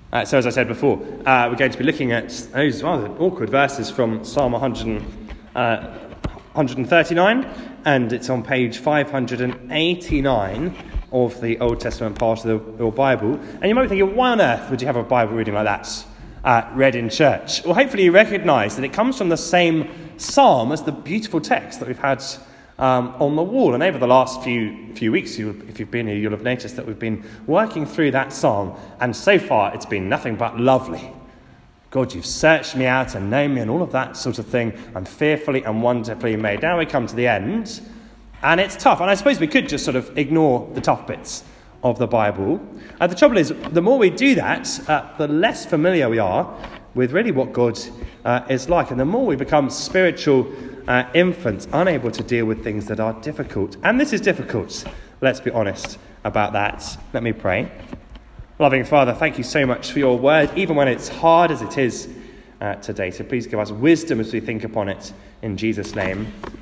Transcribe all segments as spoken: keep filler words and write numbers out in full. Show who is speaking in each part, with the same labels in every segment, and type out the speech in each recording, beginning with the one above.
Speaker 1: Uh, so as I said before, uh, we're going to be looking at those rather awkward verses from Psalm one hundred, uh, one hundred thirty-nine, and it's on page five hundred eighty-nine of the Old Testament part of the, your Bible. And you might be thinking, why on earth would you have a Bible reading like that uh, read in church? Well, hopefully you recognise that it comes from the same psalm as the beautiful text that we've had Um, on the wall. And over the last few few weeks, you, if you've been here, you'll have noticed that we've been working through that psalm, and so far it's been nothing but lovely. God, you've searched me out and known me and all of that sort of thing. I'm fearfully and wonderfully made. Now we come to the end, and it's tough. And I suppose we could just sort of ignore the tough bits of the Bible. Uh, the trouble is, the more we do that, uh, the less familiar we are with really what God uh, is like, and the more we become spiritual Uh, infants, unable to deal with things that are difficult. And this is difficult. Let's be honest about that. Let me pray. Loving Father, thank you so much for your word, even when it's hard as it is uh, today. So please give us wisdom as we think upon it. In Jesus' name,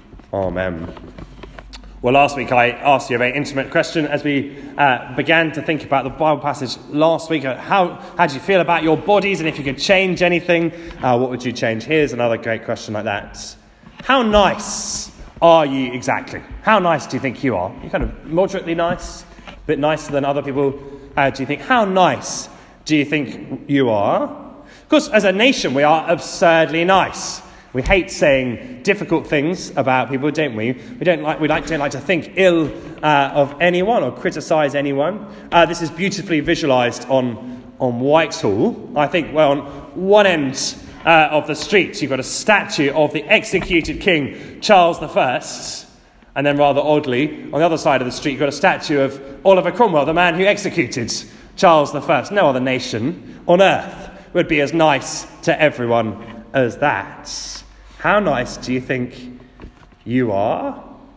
Speaker 1: amen. Well, last week I asked you a very intimate question as we uh, began to think about the Bible passage last week. How, how do you feel about your bodies? And if you could change anything, uh, what would you change? Here's another great question like that. How nice are you exactly? How nice do you think you are? You're kind of moderately nice, a bit nicer than other people. Uh, do you think? How nice do you think you are? Of course, as a nation, we are absurdly nice. We hate saying difficult things about people, don't we? We don't like we like don't like to think ill uh, of anyone or criticise anyone. Uh, this is beautifully visualised on on Whitehall. I think, well, on one end Uh, of the streets, you've got a statue of the executed King Charles the First, and then rather oddly, on the other side of the street, you've got a statue of Oliver Cromwell, the man who executed Charles the First. No other nation on earth would be as nice to everyone as that. How nice do you think you are?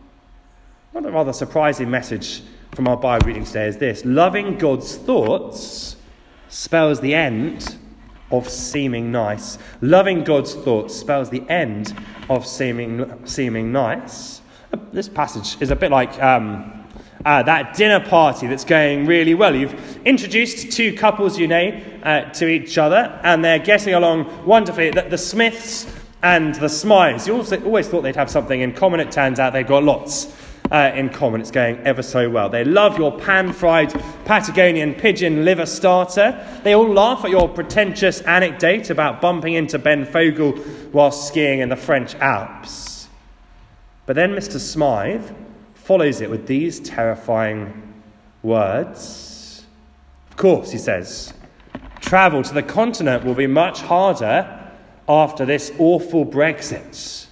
Speaker 1: What a rather surprising message from our Bible reading today is this: loving God's thoughts spells the end of seeming nice. Loving God's thoughts spells the end of seeming seeming nice. This passage is a bit like um, uh, that dinner party that's going really well. You've introduced two couples you know uh, to each other, and they're getting along wonderfully. The, the Smiths and the Smythes. You also always thought they'd have something in common. It turns out they've got lots Uh, in common. It's going ever so well. They love your pan-fried Patagonian pigeon liver starter. They all laugh at your pretentious anecdote about bumping into Ben Fogle while skiing in the French Alps. But then Mister Smythe follows it with these terrifying words. Of course, he says, travel to the continent will be much harder after this awful Brexit.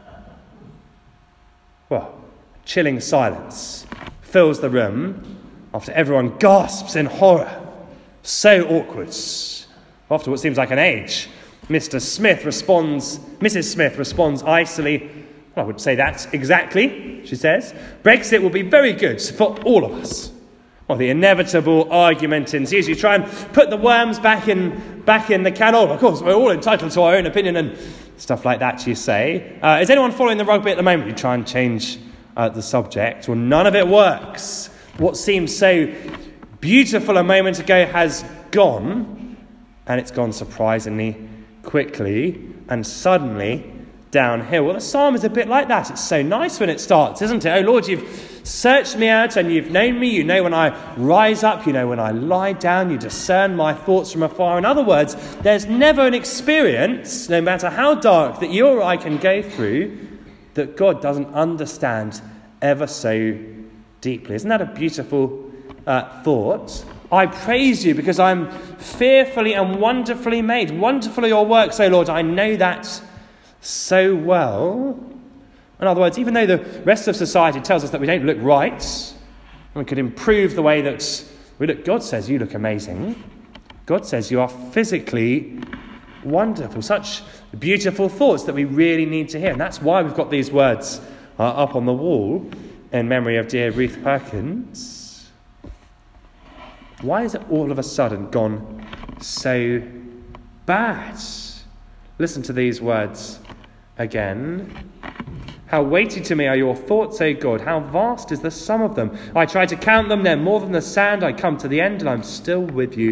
Speaker 1: Well, chilling silence fills the room after everyone gasps in horror. So awkward. After what seems like an age, Mister Smith responds, Missus Smith responds icily, well, I would say that exactly, she says. Brexit will be very good for all of us. Well, the inevitable argument ensues. You try and put the worms back in back in the can. Oh, of course, we're all entitled to our own opinion and stuff like that, you say. Uh, is anyone following the rugby at the moment? You try and change Uh, the subject. Well, none of it works. What seemed so beautiful a moment ago has gone, and it's gone surprisingly quickly and suddenly downhill. Well, the psalm is a bit like that. It's so nice when it starts, isn't it? Oh Lord, you've searched me out and you've known me. You know when I rise up, you know when I lie down, you discern my thoughts from afar. In other words, there's never an experience, no matter how dark, that you or I can go through that God doesn't understand ever so deeply. Isn't that a beautiful uh, thought? I praise you because I'm fearfully and wonderfully made. Wonderful are your works, O Lord. I know that so well. In other words, even though the rest of society tells us that we don't look right, we could improve the way that we look, God says you look amazing. God says you are physically wonderful. Such beautiful thoughts that we really need to hear. And that's why we've got these words uh, up on the wall in memory of dear Ruth Perkins. Why is it all of a sudden gone so bad? Listen to these words again. How weighty to me are your thoughts, O God. How vast is the sum of them. I try to count them. They're more than the sand. I come to the end and I'm still with you.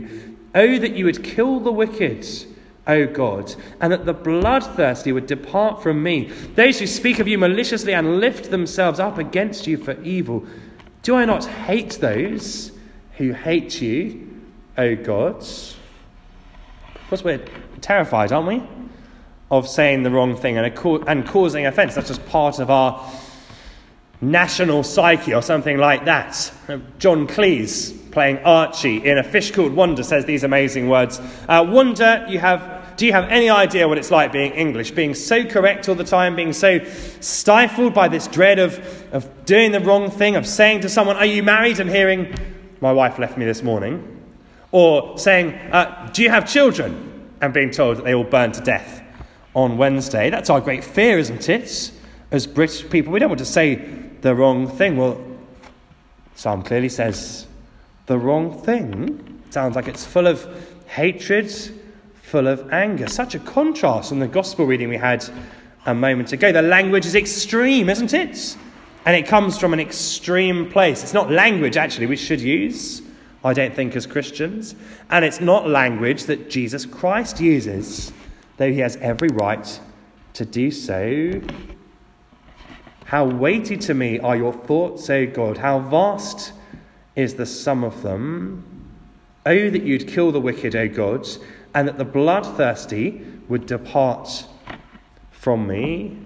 Speaker 1: Oh, that you would kill the wicked, O God, and that the bloodthirsty would depart from me. Those who speak of you maliciously and lift themselves up against you for evil. Do I not hate those who hate you, O God? Of course, we're terrified, aren't we, of saying the wrong thing and, and causing offence. That's just part of our national psyche or something like that. John Cleese, playing Archie in A Fish Called Wanda, says these amazing words. Uh, Wanda, you have, do you have any idea what it's like being English? Being so correct all the time, being so stifled by this dread of, of doing the wrong thing, of saying to someone, are you married? And hearing, my wife left me this morning. Or saying, uh, do you have children? And being told that they all burned to death on Wednesday. That's our great fear, isn't it? As British people, we don't want to say the wrong thing. Well, Psalm clearly says the wrong thing. Sounds like it's full of hatred, full of anger. Such a contrast from the gospel reading we had a moment ago. The language is extreme, isn't it? And it comes from an extreme place. It's not language, actually, we should use, I don't think, as Christians. And it's not language that Jesus Christ uses, though he has every right to do so. How weighty to me are your thoughts, O God. How vast is the sum of them. Oh, that you'd kill the wicked, O God, and that the bloodthirsty would depart from me.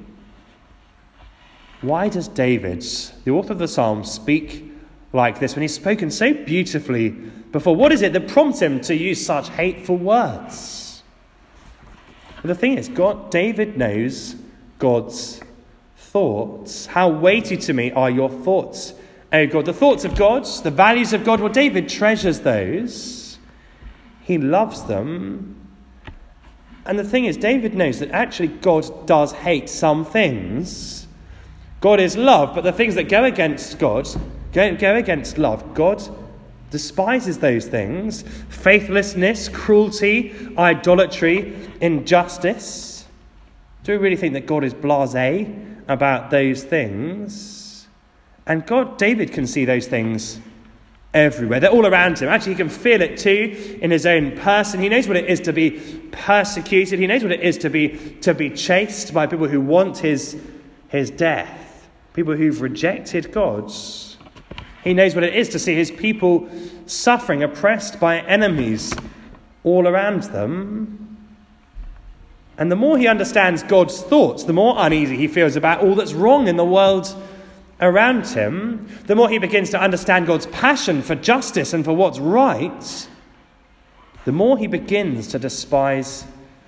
Speaker 1: Why does David, the author of the Psalm, speak like this when he's spoken so beautifully before? What is it that prompts him to use such hateful words? But the thing is, God, David knows God's thoughts. How weighty to me are your thoughts, O God. The thoughts of God, the values of God, well, David treasures those. He loves them. And the thing is, David knows that actually God does hate some things. God is love, but the things that go against God, go, go against love, God despises those things. Faithlessness, cruelty, idolatry, injustice. Do we really think that God is blasé about those things? And God, David can see those things everywhere. They're all around him. Actually, he can feel it too in his own person. He knows what it is to be persecuted. He knows what it is to be to be chased by people who want his, his death. People who've rejected God. He knows what it is to see his people suffering, oppressed by enemies all around them. And the more he understands God's thoughts, the more uneasy he feels about all that's wrong in the world around him. The more he begins to understand God's passion for justice and for what's right, the more he begins to despise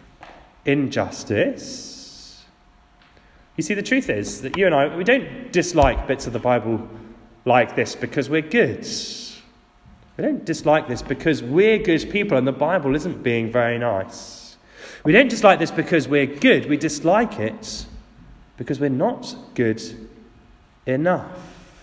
Speaker 1: injustice. You see, the truth is that you and I, we don't dislike bits of the Bible like this because we're good. We don't dislike this because we're good people and the Bible isn't being very nice. We don't dislike this because we're good. We dislike it because we're not good enough.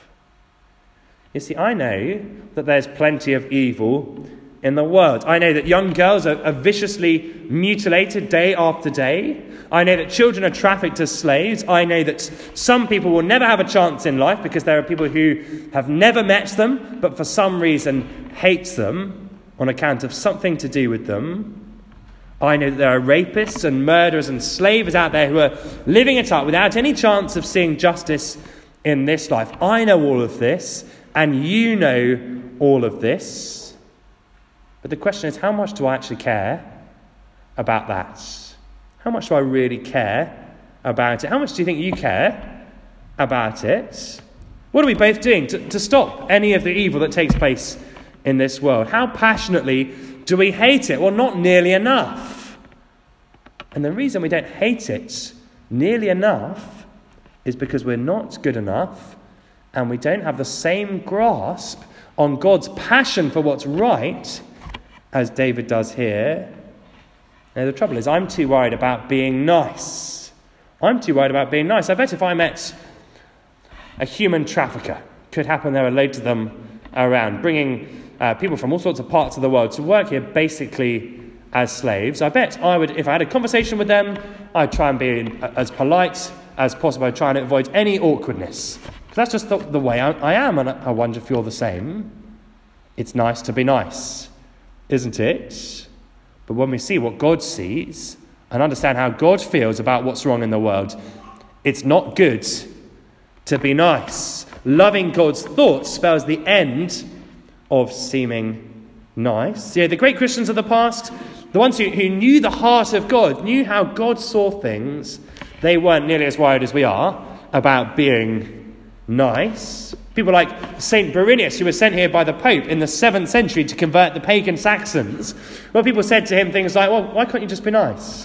Speaker 1: You see, I know that there's plenty of evil in the world. I know that young girls are, are viciously mutilated day after day. I know that children are trafficked as slaves. I know that some people will never have a chance in life because there are people who have never met them, but for some reason hate them on account of something to do with them. I know that there are rapists and murderers and slavers out there who are living it up without any chance of seeing justice in this life. I know all of this, and you know all of this. But the question is, how much do I actually care about that? How much do I really care about it? How much do you think you care about it? What are we both doing to, to stop any of the evil that takes place in this world? How passionately do we hate it? Well, not nearly enough. And the reason we don't hate it nearly enough is because we're not good enough and we don't have the same grasp on God's passion for what's right as David does here. Now, the trouble is, I'm too worried about being nice. I'm too worried about being nice. I bet if I met a human trafficker, could happen there are loads of them around, bringing uh, people from all sorts of parts of the world to work here basically as slaves. I bet I would, if I had a conversation with them, I'd try and be as polite as possible. I'd try and avoid any awkwardness. Because that's just the, the way I, I am, and I wonder if you're the same. It's nice to be nice, isn't it? But when we see what God sees and understand how God feels about what's wrong in the world, it's not good to be nice. Loving God's thoughts spells the end of seeming nice. Yeah, the great Christians of the past, the ones who, who knew the heart of God, knew how God saw things, they weren't nearly as worried as we are about being nice. People like Saint Berenius, who was sent here by the Pope in the seventh century to convert the pagan Saxons, well, people said to him things like, well, why can't you just be nice?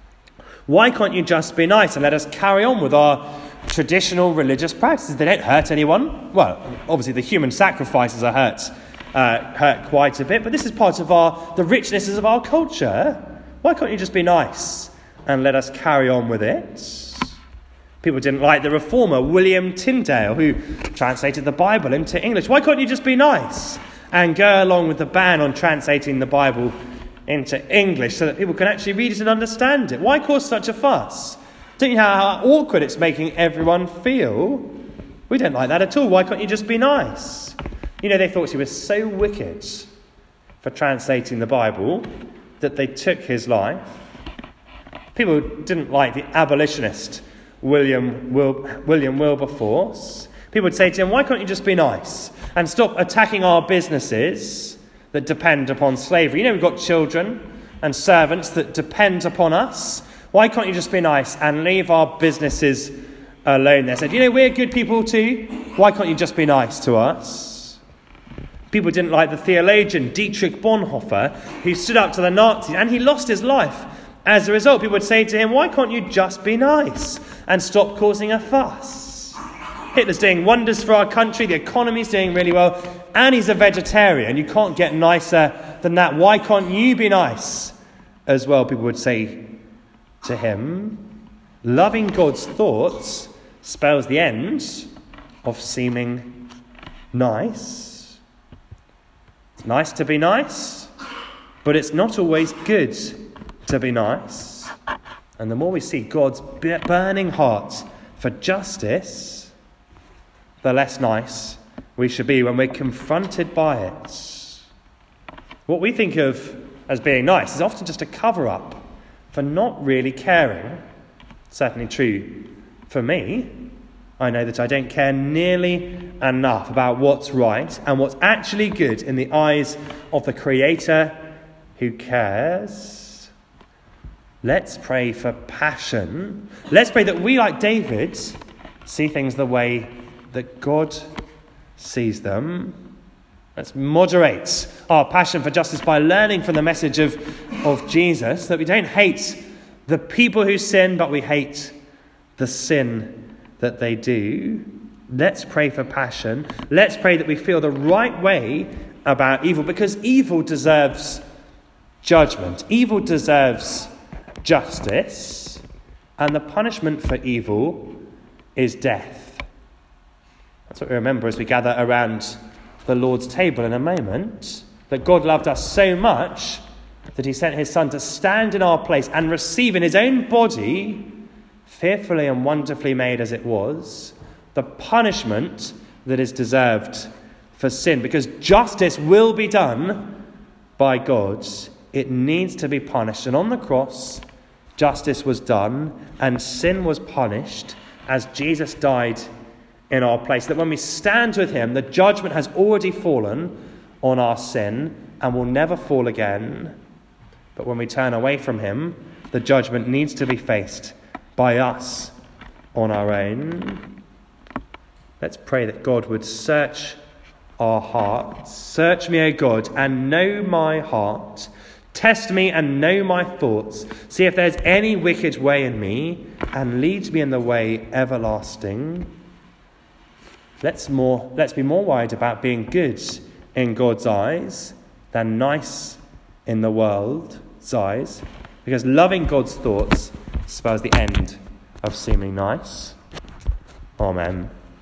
Speaker 1: Why can't you just be nice and let us carry on with our traditional religious practices? They don't hurt anyone. Well, obviously the human sacrifices are hurt, uh, hurt quite a bit, but this is part of our the richnesses of our culture. Why can't you just be nice and let us carry on with it? People didn't like the reformer William Tyndale, who translated the Bible into English. Why can't you just be nice and go along with the ban on translating the Bible into English so that people can actually read it and understand it? Why cause such a fuss? Don't you know how awkward it's making everyone feel? We don't like that at all. Why can't you just be nice? You know, they thought he was so wicked for translating the Bible that they took his life. People didn't like the abolitionist William Wil- William Wilberforce. People would say to him, why can't you just be nice and stop attacking our businesses that depend upon slavery? You know, we've got children and servants that depend upon us. Why can't you just be nice and leave our businesses alone? They said, you know, we're good people too. Why can't you just be nice to us? People didn't like the theologian Dietrich Bonhoeffer, who stood up to the Nazis, and he lost his life. As a result, people would say to him, why can't you just be nice and stop causing a fuss? Hitler's doing wonders for our country, the economy's doing really well, and he's a vegetarian. You can't get nicer than that. Why can't you be nice as well? People would say to him. Loving God's thoughts spells the end of seeming nice. It's nice to be nice, but it's not always good to be nice. And the more we see God's burning heart for justice, the less nice we should be when we're confronted by it. What we think of as being nice is often just a cover-up for not really caring. Certainly true for me. I know that I don't care nearly enough about what's right and what's actually good in the eyes of the Creator who cares. Let's pray for passion. Let's pray that we, like David, see things the way that God sees them. Let's moderate our passion for justice by learning from the message of, of Jesus, that we don't hate the people who sin, but we hate the sin that they do. Let's pray for passion. Let's pray that we feel the right way about evil, because evil deserves judgment. Evil deserves justice, and the punishment for evil is death. That's what we remember as we gather around the Lord's table in a moment, that God loved us so much that he sent his Son to stand in our place and receive in his own body, fearfully and wonderfully made as it was, the punishment that is deserved for sin. Because justice will be done by God. It needs to be punished. And on the cross, justice was done and sin was punished as Jesus died in our place. That when we stand with him, the judgment has already fallen on our sin and will never fall again. But when we turn away from him, the judgment needs to be faced by us on our own. Let's pray that God would search our hearts. Search me, O God, and know my heart. Test me and know my thoughts. See if there's any wicked way in me, and lead me in the way everlasting. Let's more. Let's be more worried about being good in God's eyes than nice in the world's eyes, because loving God's thoughts spells the end of seeming nice. Amen.